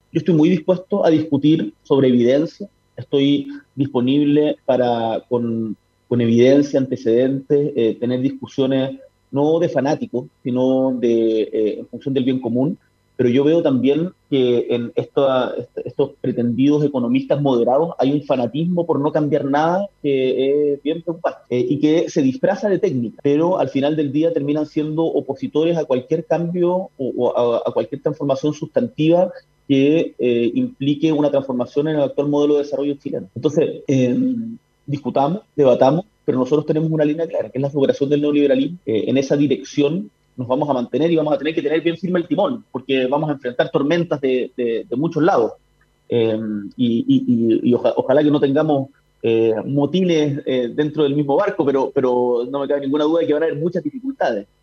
Yo estoy muy dispuesto a discutir sobre evidencia, estoy disponible para, con evidencia, antecedentes, tener discusiones no de fanáticos, sino en función del bien común, pero yo veo también que en estos pretendidos economistas moderados hay un fanatismo por no cambiar nada que es bien preocupante y que se disfraza de técnica, pero al final del día terminan siendo opositores a cualquier cambio o a cualquier transformación sustantiva que implique una transformación en el actual modelo de desarrollo chileno. Entonces, discutamos, debatamos, pero nosotros tenemos una línea clara, que es la superación del neoliberalismo. En esa dirección nos vamos a mantener y vamos a tener que tener bien firme el timón, porque vamos a enfrentar tormentas de muchos lados. Eh, Ojalá que no tengamos motines dentro del mismo barco, pero no me cabe ninguna duda de que van a haber muchas dificultades.